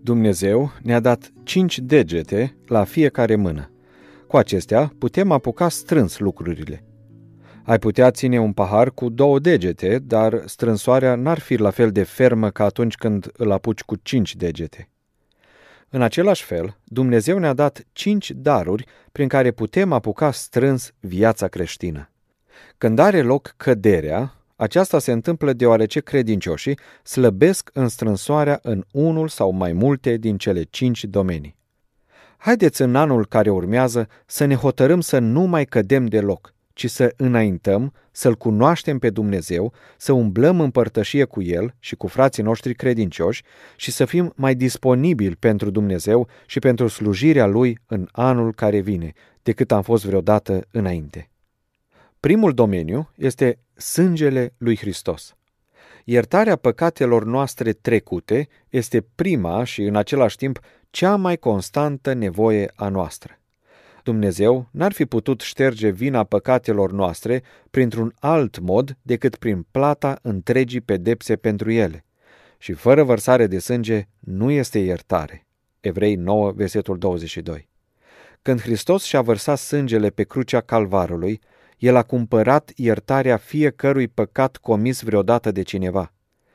Dumnezeu ne-a dat 5 degete la fiecare mână. Cu acestea putem apuca strâns lucrurile. Ai putea ține un pahar cu 2 degete, dar strânsoarea n-ar fi la fel de fermă ca atunci când îl apuci cu 5 degete. În același fel, Dumnezeu ne-a dat 5 daruri prin care putem apuca strâns viața creștină. Când are loc căderea, aceasta se întâmplă deoarece credincioșii slăbesc în strânsoarea în unul sau mai multe din cele 5 domenii. Haideți în anul care urmează să ne hotărâm să nu mai cădem deloc, ci să înaintăm, să-L cunoaștem pe Dumnezeu, să umblăm în părtășie cu El și cu frații noștri credincioși și să fim mai disponibili pentru Dumnezeu și pentru slujirea Lui în anul care vine, decât am fost vreodată înainte. Primul domeniu este sângele lui Hristos. Iertarea păcatelor noastre trecute este prima și în același timp cea mai constantă nevoie a noastră. Dumnezeu n-ar fi putut șterge vina păcatelor noastre printr-un alt mod decât prin plata întregii pedepse pentru ele. Și fără vărsare de sânge nu este iertare. Evrei 9, versetul 22. Când Hristos și-a vărsat sângele pe crucea Calvarului, El a cumpărat iertarea fiecărui păcat comis vreodată de cineva.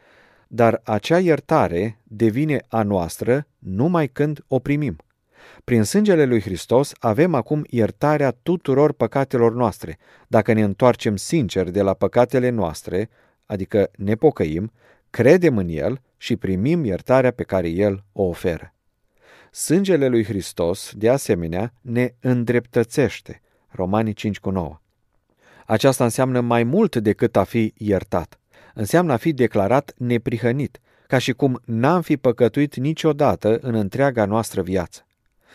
Dar acea iertare devine a noastră numai când o primim. Prin sângele lui Hristos avem acum iertarea tuturor păcatelor noastre, dacă ne întoarcem sincer de la păcatele noastre, adică ne pocăim, credem în El și primim iertarea pe care El o oferă. Sângele lui Hristos, de asemenea, ne îndreptățește. Romani 5,9. Aceasta înseamnă mai mult decât a fi iertat. Înseamnă a fi declarat neprihănit, ca și cum n-am fi păcătuit niciodată în întreaga noastră viață.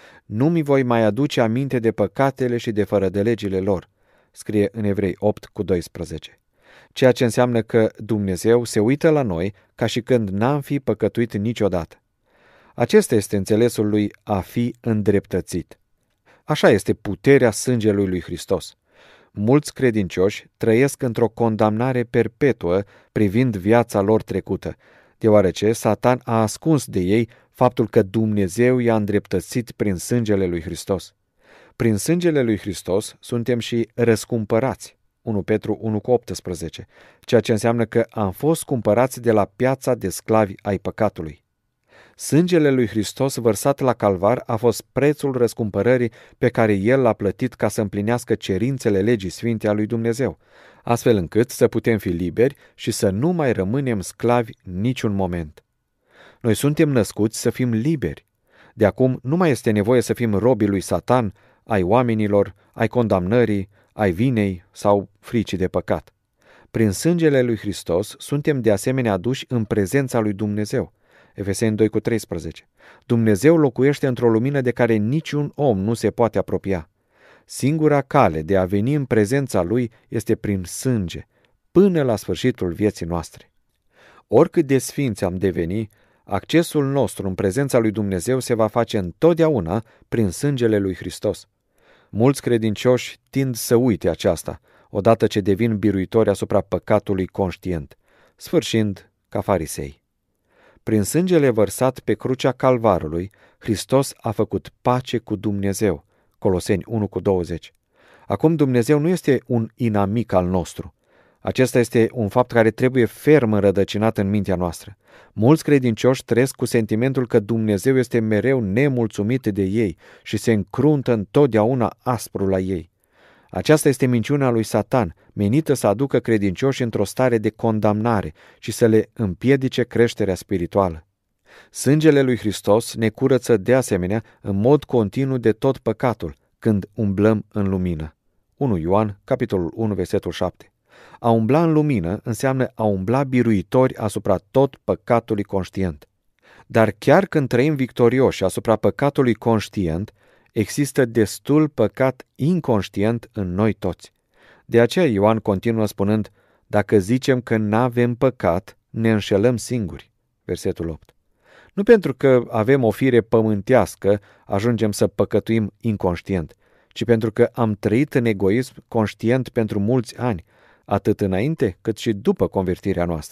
Nu mi voi mai aduce aminte de păcatele și de fără de legile lor, scrie în Evrei 8,12. Ceea ce înseamnă că Dumnezeu se uită la noi ca și când n-am fi păcătuit niciodată. Acesta este înțelesul lui a fi îndreptățit. Așa este puterea sângelui lui Hristos. Mulți credincioși trăiesc într-o condamnare perpetuă privind viața lor trecută, deoarece Satan a ascuns de ei faptul că Dumnezeu i-a îndreptățit prin sângele lui Hristos. Prin sângele lui Hristos suntem și răscumpărați, 1 Petru 1,18, ceea ce înseamnă că am fost cumpărați de la piața de sclavi ai păcatului. Sângele lui Hristos vărsat la Calvar a fost prețul răscumpărării pe care El l-a plătit ca să împlinească cerințele legii sfinte a lui Dumnezeu, astfel încât să putem fi liberi și să nu mai rămânem sclavi niciun moment. Noi suntem născuți să fim liberi. De acum nu mai este nevoie să fim robii lui Satan, ai oamenilor, ai condamnării, ai vinei sau fricii de păcat. Prin sângele lui Hristos suntem de asemenea aduși în prezența lui Dumnezeu. Efeseni 2,13. Dumnezeu locuiește într-o lumină de care niciun om nu se poate apropia. Singura cale de a veni în prezența Lui este prin sânge, până la sfârșitul vieții noastre. Oricât de sfinți am deveni, accesul nostru în prezența lui Dumnezeu se va face întotdeauna prin sângele lui Hristos. Mulți credincioși tind să uite aceasta, odată ce devin biruitori asupra păcatului conștient, sfârșind ca farisei. Prin sângele vărsat pe crucea Calvarului, Hristos a făcut pace cu Dumnezeu. Coloseni 1,20. Acum Dumnezeu nu este un inamic al nostru. Acesta este un fapt care trebuie ferm înrădăcinat în mintea noastră. Mulți credincioși trăiesc cu sentimentul că Dumnezeu este mereu nemulțumit de ei și se încruntă întotdeauna aspru la ei. Aceasta este minciuna lui Satan, menită să aducă credincioși într-o stare de condamnare și să le împiedice creșterea spirituală. Sângele lui Hristos ne curăță de asemenea în mod continuu de tot păcatul, când umblăm în lumină. 1 Ioan, capitolul 1, versetul 7. A umbla în lumină înseamnă a umbla biruitori asupra tot păcatului conștient. Dar chiar când trăim victorioși asupra păcatului conștient, există destul păcat inconștient în noi toți. De aceea Ioan continuă spunând, dacă zicem că n-avem păcat, ne înșelăm singuri. Versetul 8. Nu pentru că avem o fire pământească ajungem să păcătuim inconștient, ci pentru că am trăit în egoism conștient pentru mulți ani, atât înainte cât și după convertirea noastră.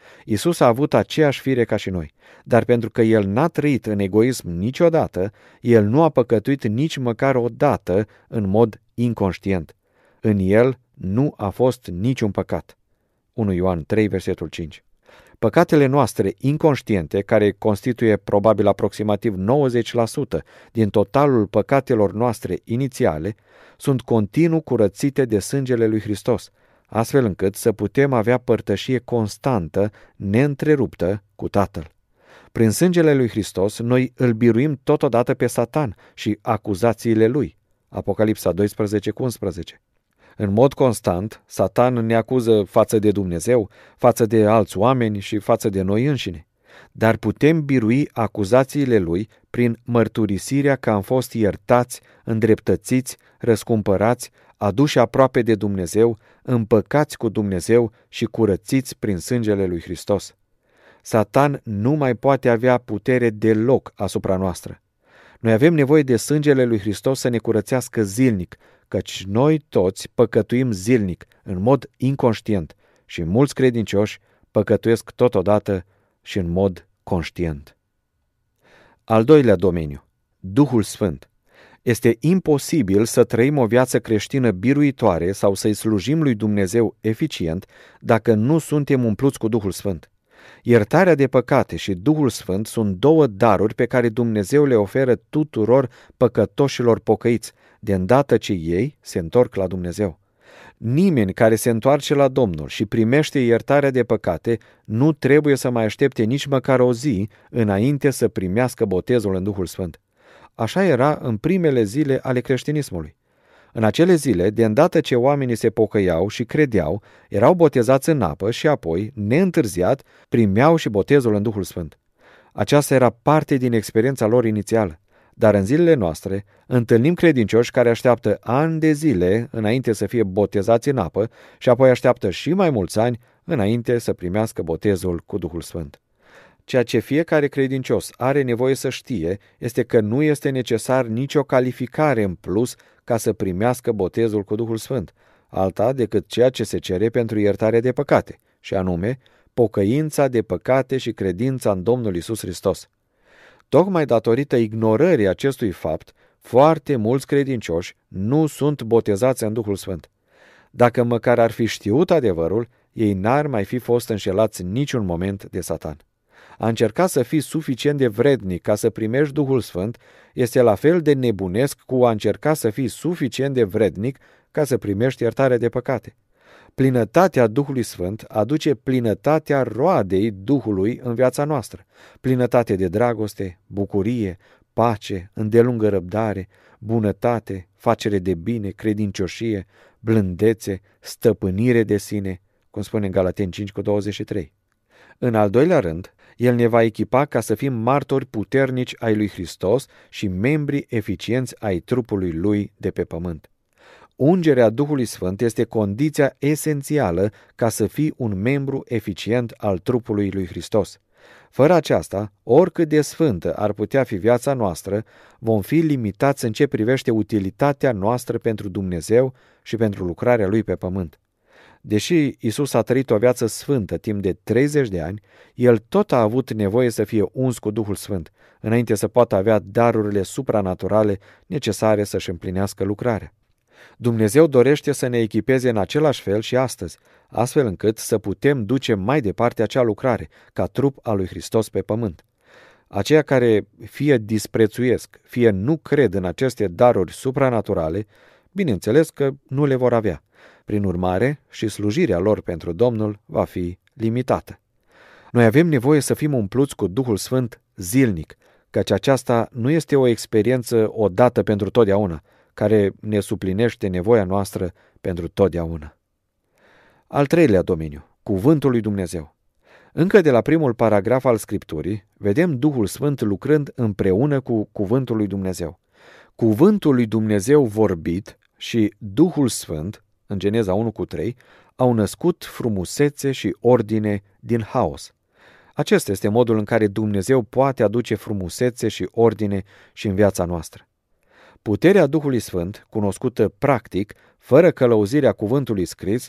Iisus a avut aceeași fire ca și noi, dar pentru că El n-a trăit în egoism niciodată, El nu a păcătuit nici măcar o dată în mod inconștient. În El nu a fost niciun păcat. 1 Ioan 3, versetul 5. Păcatele noastre inconștiente, care constituie probabil aproximativ 90% din totalul păcatelor noastre inițiale, sunt continuu curățite de sângele lui Hristos, astfel încât să putem avea părtășie constantă, neîntreruptă cu Tatăl. Prin sângele lui Hristos, noi îl biruim totodată pe Satan și acuzațiile lui. Apocalipsa 12:11. În mod constant, Satan ne acuză față de Dumnezeu, față de alți oameni și față de noi înșine. Dar putem birui acuzațiile lui prin mărturisirea că am fost iertați, îndreptățiți, răscumpărați, aduși aproape de Dumnezeu, împăcați cu Dumnezeu și curățiți prin sângele lui Hristos. Satan nu mai poate avea putere deloc asupra noastră. Noi avem nevoie de sângele lui Hristos să ne curățească zilnic, căci noi toți păcătuim zilnic, în mod inconștient, și mulți credincioși păcătuiesc totodată și în mod conștient. Al doilea domeniu, Duhul Sfânt. Este imposibil să trăim o viață creștină biruitoare sau să-i slujim lui Dumnezeu eficient dacă nu suntem umpluți cu Duhul Sfânt. Iertarea de păcate și Duhul Sfânt sunt două daruri pe care Dumnezeu le oferă tuturor păcătoșilor pocăiți, de îndată ce ei se întorc la Dumnezeu. Nimeni care se întoarce la Domnul și primește iertarea de păcate nu trebuie să mai aștepte nici măcar o zi înainte să primească botezul în Duhul Sfânt. Așa era în primele zile ale creștinismului. În acele zile, de îndată ce oamenii se pocăiau și credeau, erau botezați în apă și apoi, neîntârziat, primeau și botezul în Duhul Sfânt. Aceasta era parte din experiența lor inițială. Dar în zilele noastre întâlnim credincioși care așteaptă ani de zile înainte să fie botezați în apă și apoi așteaptă și mai mulți ani înainte să primească botezul cu Duhul Sfânt. Ceea ce fiecare credincios are nevoie să știe este că nu este necesar nicio calificare în plus ca să primească botezul cu Duhul Sfânt, alta decât ceea ce se cere pentru iertarea de păcate, și anume pocăința de păcate și credința în Domnul Iisus Hristos. Tocmai datorită ignorării acestui fapt, foarte mulți credincioși nu sunt botezați în Duhul Sfânt. Dacă măcar ar fi știut adevărul, ei n-ar mai fi fost înșelați niciun moment de Satan. A încerca să fii suficient de vrednic ca să primești Duhul Sfânt este la fel de nebunesc cu a încerca să fii suficient de vrednic ca să primești iertarea de păcate. Plinătatea Duhului Sfânt aduce plinătatea roadei Duhului în viața noastră. Plinătate de dragoste, bucurie, pace, îndelungă răbdare, bunătate, facere de bine, credincioșie, blândețe, stăpânire de sine, cum spune în Galateni 5:23. În al doilea rând, El ne va echipa ca să fim martori puternici ai lui Hristos și membri eficienți ai trupului Lui de pe pământ. Ungerea Duhului Sfânt este condiția esențială ca să fii un membru eficient al trupului lui Hristos. Fără aceasta, oricât de sfântă ar putea fi viața noastră, vom fi limitați în ce privește utilitatea noastră pentru Dumnezeu și pentru lucrarea Lui pe pământ. Deși Iisus a trăit o viață sfântă timp de 30 de ani, El tot a avut nevoie să fie uns cu Duhul Sfânt, înainte să poată avea darurile supranaturale necesare să-și împlinească lucrarea. Dumnezeu dorește să ne echipeze în același fel și astăzi, astfel încât să putem duce mai departe acea lucrare, ca trup al lui Hristos pe pământ. Aceia care fie disprețuiesc, fie nu cred în aceste daruri supranaturale, bineînțeles că nu le vor avea. Prin urmare, și slujirea lor pentru Domnul va fi limitată. Noi avem nevoie să fim umpluți cu Duhul Sfânt zilnic, căci aceasta nu este o experiență odată pentru totdeauna, care ne suplinește nevoia noastră pentru totdeauna. Al treilea domeniu, Cuvântul lui Dumnezeu. Încă de la primul paragraf al Scripturii, vedem Duhul Sfânt lucrând împreună cu Cuvântul lui Dumnezeu. Cuvântul lui Dumnezeu vorbit și Duhul Sfânt, în Geneza 1:3, au născut frumusețe și ordine din haos. Acesta este modul în care Dumnezeu poate aduce frumusețe și ordine și în viața noastră. Puterea Duhului Sfânt, cunoscută practic, fără călăuzirea cuvântului scris,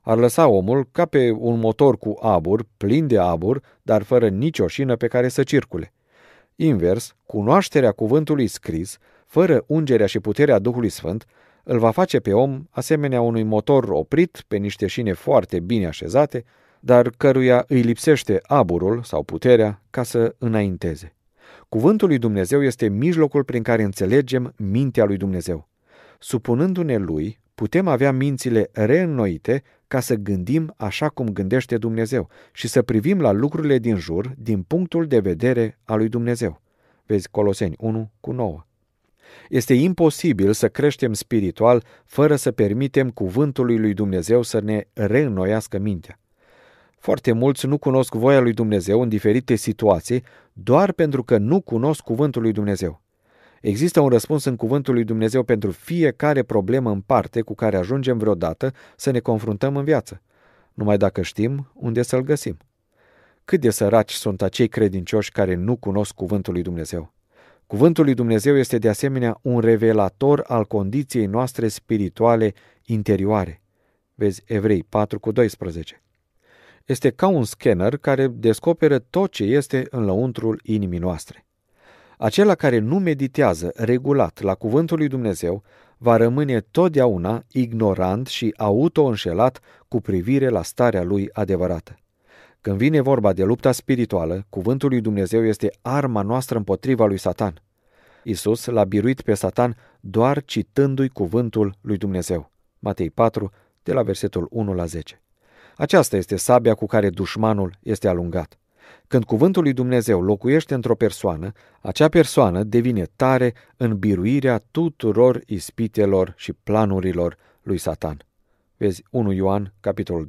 Ar lăsa omul ca pe un motor cu abur, plin de abur, dar fără nicio șină pe care să circule. Invers, cunoașterea cuvântului scris, fără ungerea și puterea Duhului Sfânt, îl va face pe om asemenea unui motor oprit pe niște șine foarte bine așezate, dar căruia îi lipsește aburul sau puterea ca să înainteze. Cuvântul lui Dumnezeu este mijlocul prin care înțelegem mintea lui Dumnezeu. Supunându-ne lui, putem avea mințile reînnoite ca să gândim așa cum gândește Dumnezeu și să privim la lucrurile din jur din punctul de vedere al lui Dumnezeu. Vezi Coloseni 1:9. Este imposibil să creștem spiritual fără să permitem cuvântului lui Dumnezeu să ne reînnoiască mintea. Foarte mulți nu cunosc voia lui Dumnezeu în diferite situații doar pentru că nu cunosc cuvântul lui Dumnezeu. Există un răspuns în cuvântul lui Dumnezeu pentru fiecare problemă în parte cu care ajungem vreodată să ne confruntăm în viață, numai dacă știm unde să-l găsim. Cât de săraci sunt acei credincioși care nu cunosc cuvântul lui Dumnezeu. Cuvântul lui Dumnezeu este de asemenea un revelator al condiției noastre spirituale interioare. Vezi Evrei 4:12. Este ca un scanner care descoperă tot ce este în lăuntrul inimii noastre. Acela care nu meditează regulat la cuvântul lui Dumnezeu va rămâne totdeauna ignorant și auto-înșelat cu privire la starea lui adevărată. Când vine vorba de lupta spirituală, cuvântul lui Dumnezeu este arma noastră împotriva lui Satan. Iisus l-a biruit pe Satan doar citându-i cuvântul lui Dumnezeu. Matei 4, de la versetul 1-10. Aceasta este sabia cu care dușmanul este alungat. Când cuvântul lui Dumnezeu locuiește într-o persoană, acea persoană devine tare în biruirea tuturor ispitelor și planurilor lui Satan. Vezi 1 Ioan, capitolul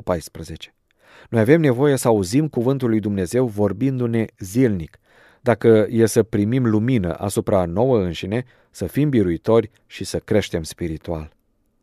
2:14. Noi avem nevoie să auzim cuvântul lui Dumnezeu vorbindu-ne zilnic, dacă e să primim lumină asupra nouă înșine, să fim biruitori și să creștem spiritual.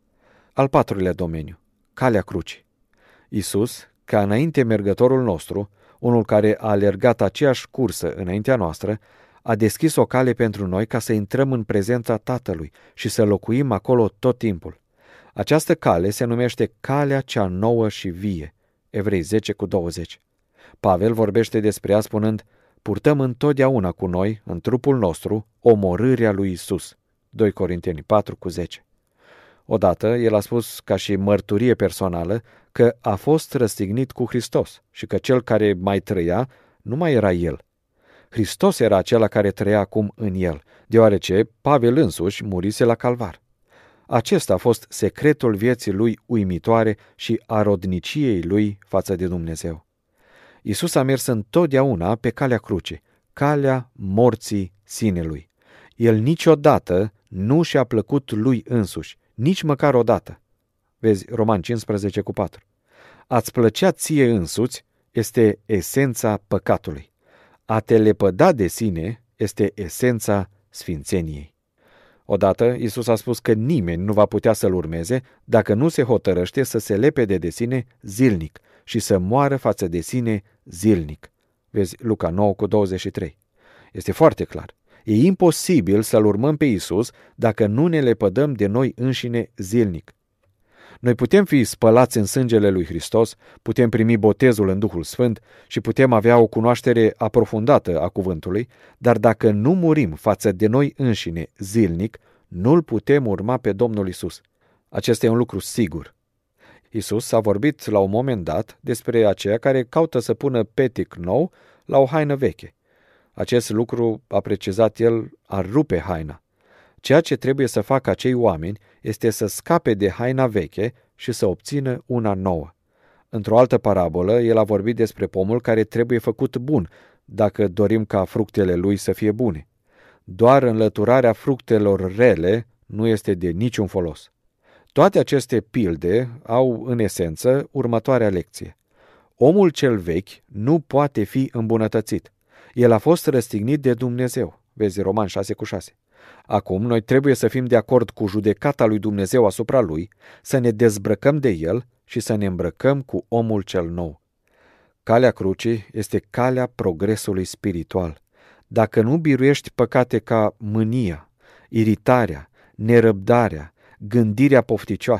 Al patrulea domeniu, calea crucii. Iisus, ca înainte mergătorul nostru, unul care a alergat aceeași cursă înaintea noastră, a deschis o cale pentru noi ca să intrăm în prezența Tatălui și să locuim acolo tot timpul. Această cale se numește calea cea nouă și vie. Evrei 10:20. Pavel vorbește despre ea spunând: purtăm întotdeauna cu noi, în trupul nostru, omorârea lui Iisus. 2 Corinteni 4:10. Odată, el a spus ca și mărturie personală că a fost răstignit cu Hristos și că cel care mai trăia nu mai era el. Hristos era acela care trăia acum în el, deoarece Pavel însuși murise la calvar. Acesta a fost secretul vieții lui uimitoare și a rodniciei lui față de Dumnezeu. Iisus a mers întotdeauna pe calea crucii, calea morții sinelui. El niciodată nu și-a plăcut lui însuși, nici măcar odată. Vezi Romani 15:4. A-ți plăcea ție însuți este esența păcatului. A te lepăda de sine este esența sfințeniei. Odată, Iisus a spus că nimeni nu va putea să-L urmeze dacă nu se hotărăște să se lepede de sine zilnic și să moară față de sine zilnic. Vezi Luca 9:23. Este foarte clar. E imposibil să-L urmăm pe Iisus dacă nu ne lepădăm de noi înșine zilnic. Noi putem fi spălați în sângele lui Hristos, putem primi botezul în Duhul Sfânt și putem avea o cunoaștere aprofundată a cuvântului, dar dacă nu murim față de noi înșine zilnic, nu-L putem urma pe Domnul Iisus. Acesta e un lucru sigur. Iisus a vorbit la un moment dat despre aceia care caută să pună petic nou la o haină veche. Acest lucru, a precizat el, ar rupe haina. Ceea ce trebuie să facă acei oameni este să scape de haina veche și să obțină una nouă. Într-o altă parabolă, el a vorbit despre pomul care trebuie făcut bun, dacă dorim ca fructele lui să fie bune. Doar înlăturarea fructelor rele nu este de niciun folos. Toate aceste pilde au, în esență, următoarea lecție. Omul cel vechi nu poate fi îmbunătățit. El a fost răstignit de Dumnezeu. Vezi Romani 6:6. Acum noi trebuie să fim de acord cu judecata lui Dumnezeu asupra lui, să ne dezbrăcăm de el și să ne îmbrăcăm cu omul cel nou. Calea crucii este calea progresului spiritual. Dacă nu biruiești păcate ca mânia, iritarea, nerăbdarea, gândirea pofticioasă,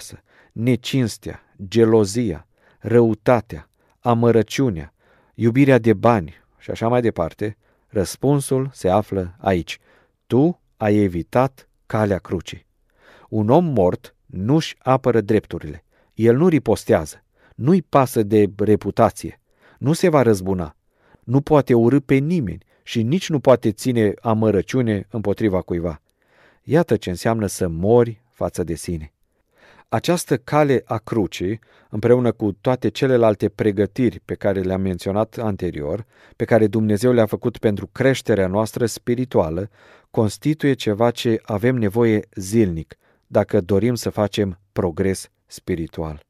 necinstea, gelozia, răutatea, amărăciunea, iubirea de bani și așa mai departe, răspunsul se află aici. Tu ai evitat calea crucii. Un om mort nu-și apără drepturile. El nu ripostează, nu-i pasă de reputație, nu se va răzbuna, nu poate urî pe nimeni și nici nu poate ține amărăciune împotriva cuiva. Iată ce înseamnă să mori față de sine. Această cale a crucii, împreună cu toate celelalte pregătiri pe care le-am menționat anterior, pe care Dumnezeu le-a făcut pentru creșterea noastră spirituală, constituie ceva ce avem nevoie zilnic, dacă dorim să facem progres spiritual.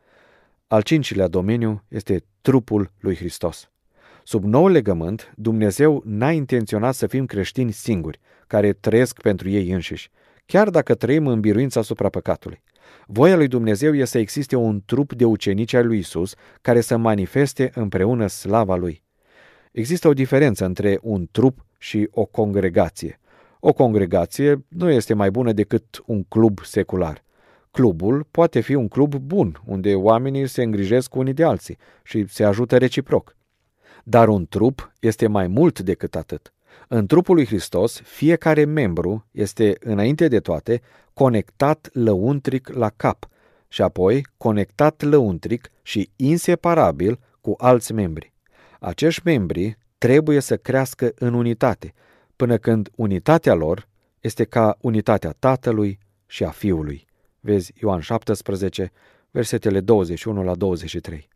Al cincilea domeniu este trupul lui Hristos. Sub noul legământ, Dumnezeu n-a intenționat să fim creștini singuri, care trăiesc pentru ei înșiși, chiar dacă trăim în biruința asupra păcatului. Voia lui Dumnezeu este să existe un trup de ucenici ai lui Isus care să manifeste împreună slava lui. Există o diferență între un trup și o congregație. O congregație nu este mai bună decât un club secular. Clubul poate fi un club bun, unde oamenii se îngrijesc unii de alții și se ajută reciproc. Dar un trup este mai mult decât atât. În trupul lui Hristos, fiecare membru este, înainte de toate, conectat lăuntric la cap și apoi conectat lăuntric și inseparabil cu alți membri. Acești membri trebuie să crească în unitate, până când unitatea lor este ca unitatea Tatălui și a Fiului. Vezi Ioan 17, versetele 21 la 23.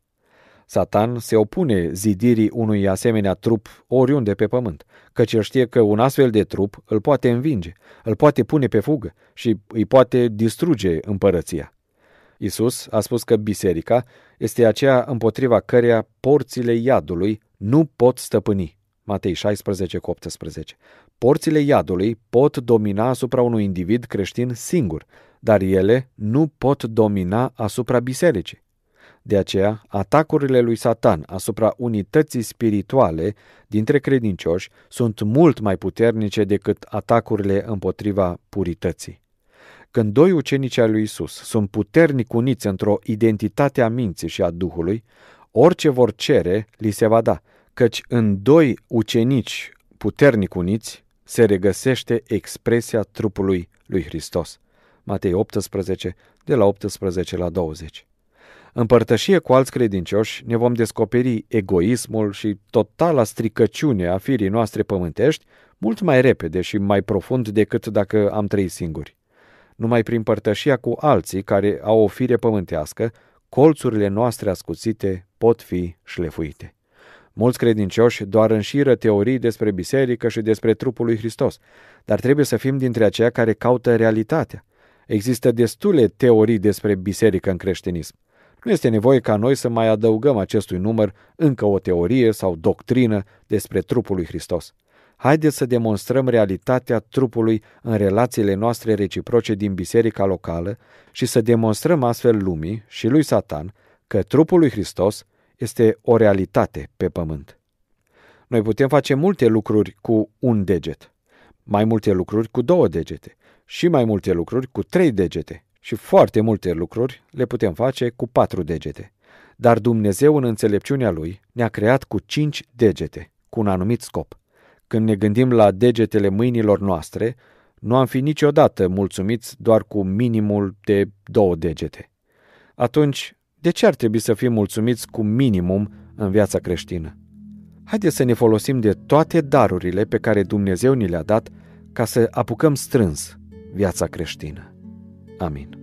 Satan se opune zidirii unui asemenea trup oriunde pe pământ, căci el știe că un astfel de trup îl poate învinge, îl poate pune pe fugă și îi poate distruge împărăția. Iisus a spus că biserica este aceea împotriva căreia porțile iadului nu pot stăpâni. Matei 16:18. Porțile iadului pot domina asupra unui individ creștin singur, dar ele nu pot domina asupra bisericii. De aceea, atacurile lui Satan asupra unității spirituale dintre credincioși sunt mult mai puternice decât atacurile împotriva purității. Când doi ucenici ai lui Isus sunt puternic uniți într-o identitate a minții și a Duhului, orice vor cere li se va da, căci în doi ucenici puternic uniți se regăsește expresia trupului lui Hristos. Matei 18, de la 18 la 20. În părtășie cu alți credincioși ne vom descoperi egoismul și totala stricăciune a firii noastre pământești mult mai repede și mai profund decât dacă am trăit singuri. Numai prin părtășia cu alții care au o fire pământească, colțurile noastre ascuțite pot fi șlefuite. Mulți credincioși doar înșiră teorii despre biserică și despre trupul lui Hristos, dar trebuie să fim dintre aceia care caută realitatea. Există destule teorii despre biserică în creștinism. Nu este nevoie ca noi să mai adăugăm acestui număr încă o teorie sau doctrină despre trupul lui Hristos. Haideți să demonstrăm realitatea trupului în relațiile noastre reciproce din biserica locală și să demonstrăm astfel lumii și lui Satan că trupul lui Hristos este o realitate pe pământ. Noi putem face multe lucruri cu un deget, mai multe lucruri cu 2 degete și mai multe lucruri cu 3 degete și foarte multe lucruri le putem face cu 4 degete. Dar Dumnezeu, în înțelepciunea Lui, ne-a creat cu 5 degete, cu un anumit scop. Când ne gândim la degetele mâinilor noastre, nu am fi niciodată mulțumiți doar cu minimul de 2 degete. Atunci, de ce ar trebui să fim mulțumiți cu minimum în viața creștină? Haideți să ne folosim de toate darurile pe care Dumnezeu ni le-a dat ca să apucăm strâns viața creștină. Amin.